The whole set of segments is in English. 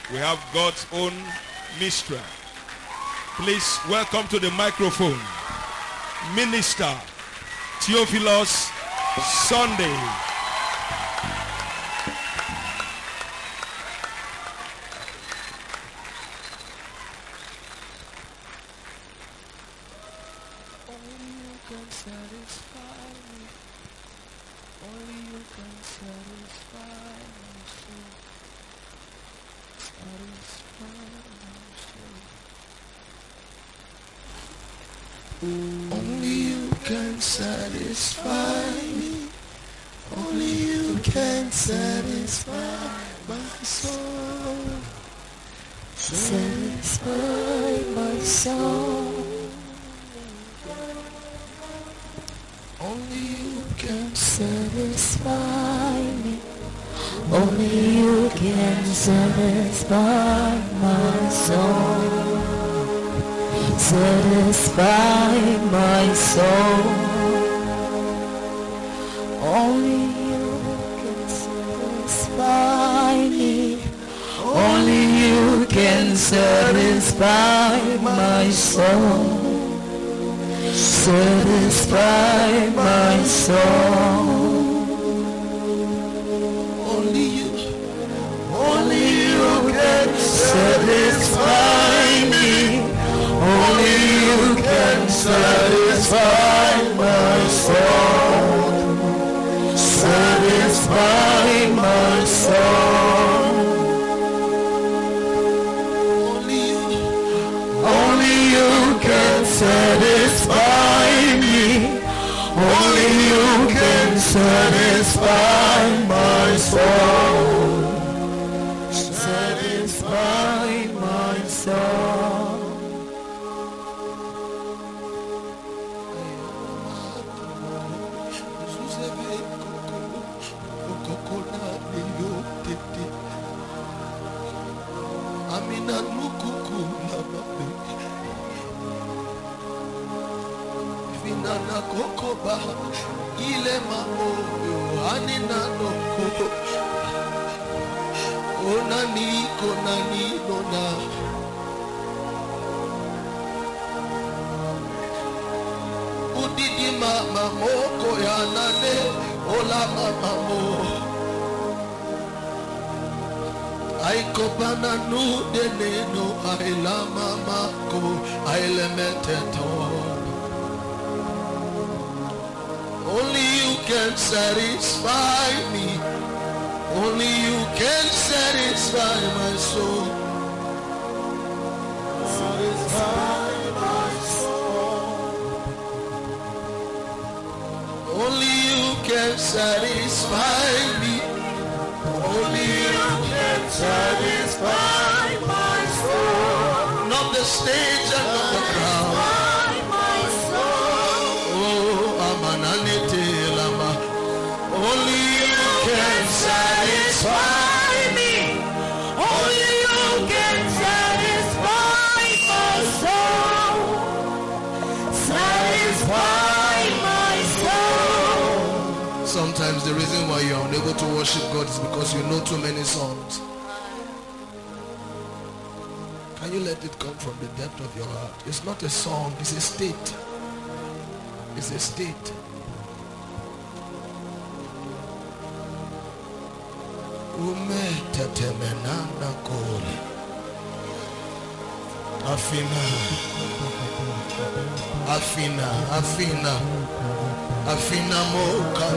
We have God's own mistress. Please welcome to the microphone, Minister Theophilus Sunday. Only you can satisfy me. Only you can satisfy my soul. Satisfy my soul. Only you can satisfy me. Only you can satisfy my soul. Satisfy my soul. Only you can satisfy me. Only you can satisfy my soul. Satisfy my soul. Only you can satisfy me. Only you can satisfy my soul. Satisfy my soul. Only you can satisfy me. Only you can satisfy my soul. Satisfy my soul. Amina nukuku nababe Finana kokoba ile mamo anina noko Onani konani nona Udidi mama moko ya nane ola mama mo Aiko bananu deneno aila mamako ailemeteto. Only you can satisfy me. Only you can satisfy my soul. Satisfy my soul. Only you can satisfy me. Only you can satisfy my soul. Not the stage and not the crowd. My soul. Oh, amananete lama. Only you can satisfy me. Only you can satisfy my soul. Satisfy my soul. Sometimes the reason why you are unable to worship God is because you know too many songs. Can you let it come from the depth of your heart? It's not a song, it's a state. It's a state. Umetetemenana kole. Afina. Afina. Afina. Afina moka.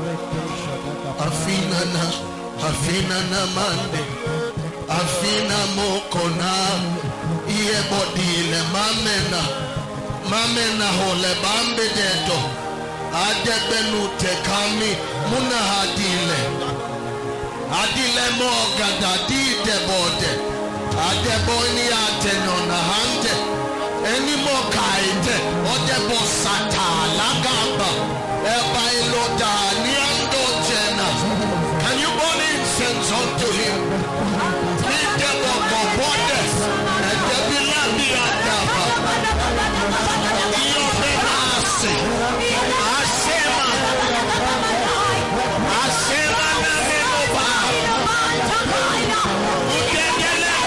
Afina na. Afina na mande. Afina moko na. Iye bodile mamena. Mamena hole bambe deto. Adebenu tekami. Muna hadile. Adile moga da di debode. Adeboni atenona hante. Any more kaite. Odebo sata lagaba. Eba iloda niando jena. Can you burn incense unto him? Idebo bobode. Edebila biadaba. Iyobenase. Asema. Asema na menoba. Udegele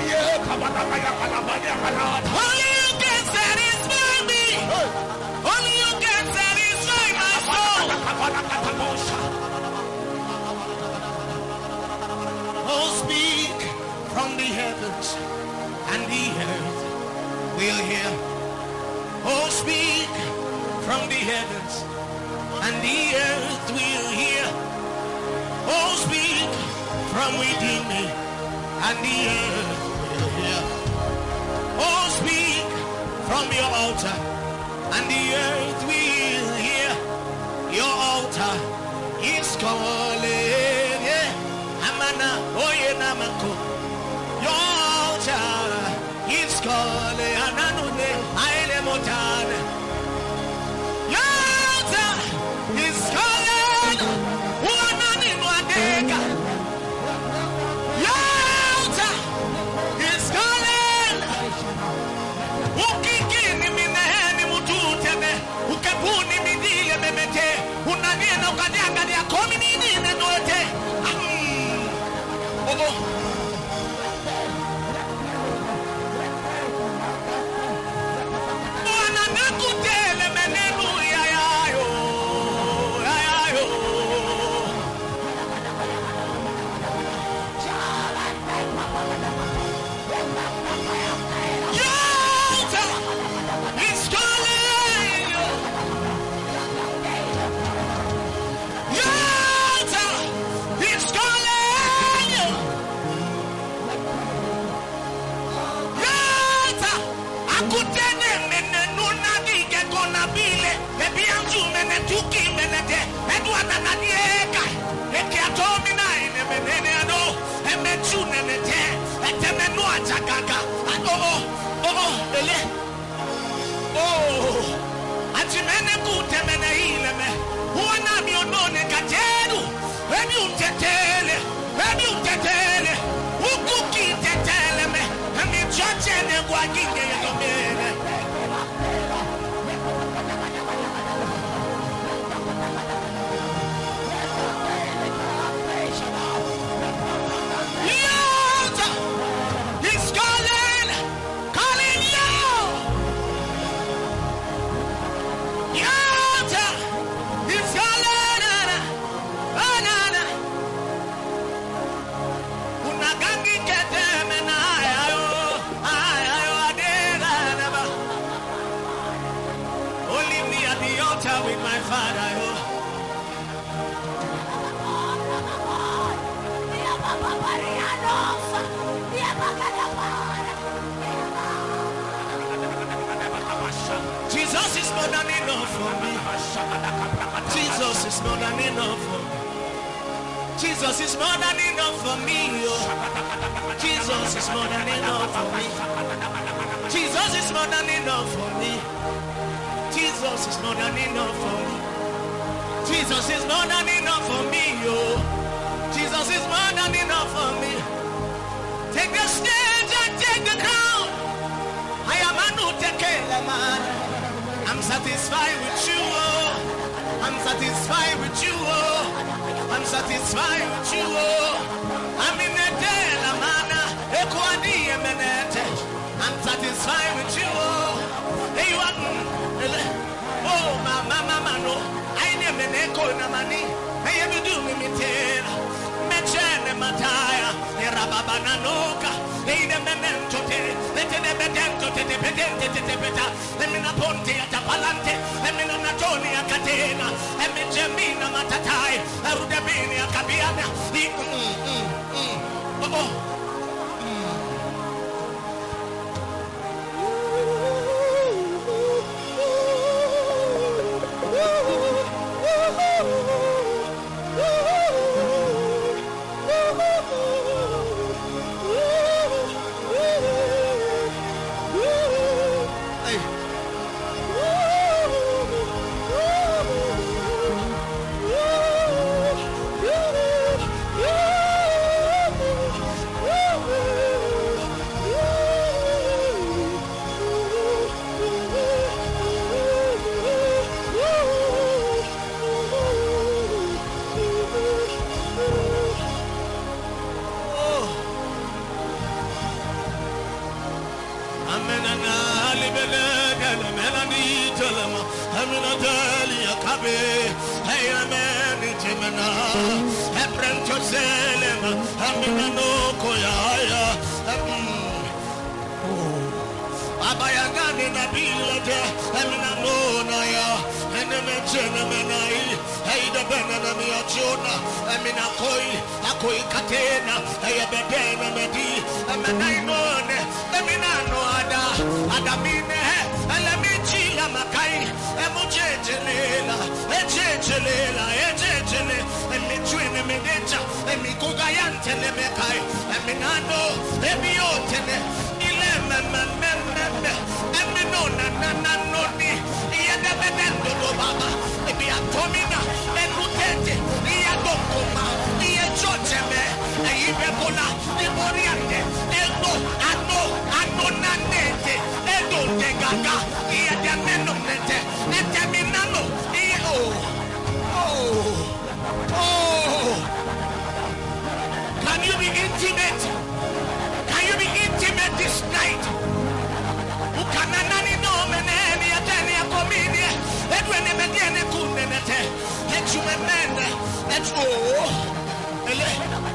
Only you can satisfy me. Only you can satisfy my soul. Oh, speak from the heavens and the earth will hear. Oh, speak from the heavens and the earth will hear. Oh, speak from within me and the earth will hear. Oh, speak from your altar and the earth will hear. Your altar is calling. Amana oye namako. Your altar is calling. Ananune aile motane. Your altar is calling. Wanani mwadega. Your altar is calling. Ukikini mineheni mututeme. Ukepuni midile memete. Unaniena ukanyanga ni akomi nini nenote. Mwana nakutele menenu yayayo. Yalta is calling. Yalta is calling. Yalta akutene menenu nagike kona bile. Ebi anzu menetuki menete. Edwana nanieka. Eke atomi na ine menene ano. Emechu nenete. Etemenu achakaka. Ele. Oh. Atimene kutemene ileme. Uwana mionone kateru. Ebi untetele. Ukuki tetele me. Emi choche ne kwa ginge yetomene. Yalta is calling you. Yalta is calling. Unagangi keteme na ayo adega neba. Only me at the altar with my father. Jesus is more than enough for me. Jesus is more than enough for me. Jesus is more than enough for me. Jesus is more than enough for me. Jesus is more than enough for me. Jesus is more than enough for me. Jesus is more than enough for me. Jesus is more than enough for me. Take the stage and take the crown. I am a new tequila man. I'm satisfied with you. I'm satisfied with you. I'm satisfied with you. I'm in a tela man. Equadi eminente. I'm satisfied with you. Hey, you are. Oh, mama, no. I never neko na mani. Hey, you do me tell. Mechene mataya. Erababana noka. Hey, the memento te. Let the bedento te pedente. Lemina ponte atapalante. Lemina natoni akatena. Emijemina matatai. Arudabini akabiana. Oh. Elani Telema, Amina Delia Kabe, Hey, Amen, Jimena, Ebrento Selema, Amina no Koya, Abayagani Nabilate, Amina no Naya, and the Menai, Hey, the Benamia Jonah, Amina Koi, Akoi Katena, Ayabena Medi, Amina Amina no Ada, Adamine, Alamichi Lamakai, Emujelela, Ejele, and Mitwin Medeta, and Mikugayan Telemekai, Aminano, Ebiotene, Eminona, Nanoni, Yadabendo Baba, Ebiatomina, and Mutete, Yadokoma, Yajoteme, Ibebola, Iboriante, Ego, Ano Nanete, Edo de Gaga, Yadamenonete, Etaminano, Can you be intimate? Can you be intimate this night? Ukananani no meneni ateni akomini edwene mediene kunenete echume mende echo ele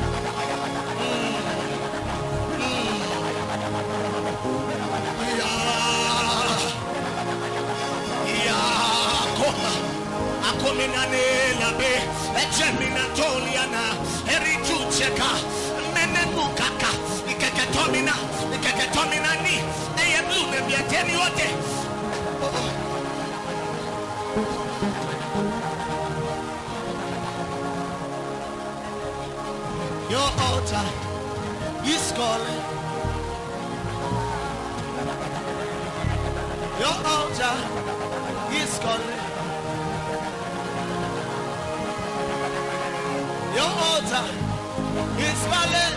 ya koma akomina ne labe echemina toliana erichucheka menenukaka ikeketomina ni eyeblu biateni wote your altar is calling. Your altar is calling. Your altar is calling.